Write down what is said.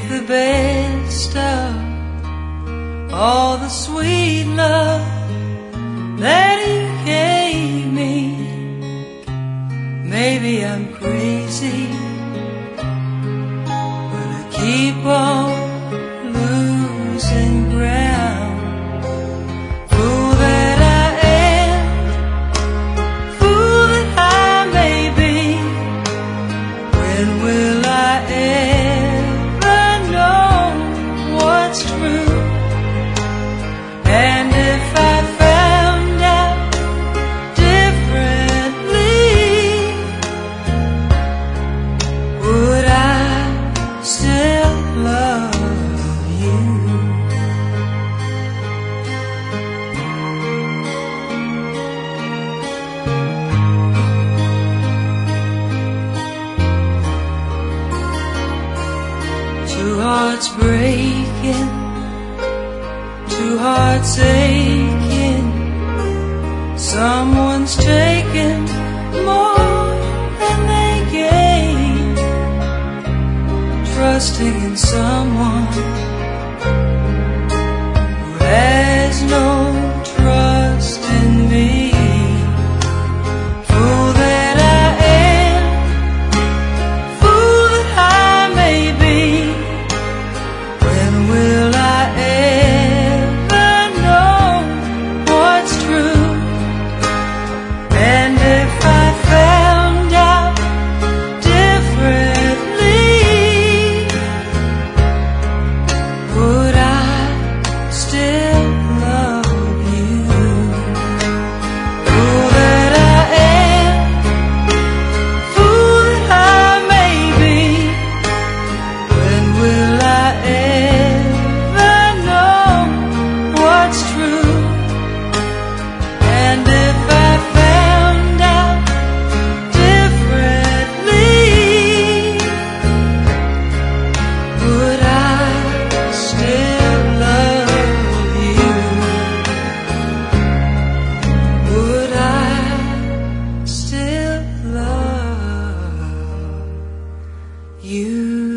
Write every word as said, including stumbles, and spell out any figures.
the best of all the sweet love that you gave me. Maybe I'm crazy, but I keep on losing ground. Fool that I am, fool that I may be. When will I ever know what's true? And if I found out differently, would I still love you? Two hearts breaking, two hearts aching. Someone's taken more than they gain, trusting in someone who has no trust in me. Fool that I am, fool that I may be. When will I ever know what's true? And if I found out differently, would I still love you? Fool that I am, fool that I may be. When will I ever know what's true? And if I found out differently, would I still love you? Would I still love you?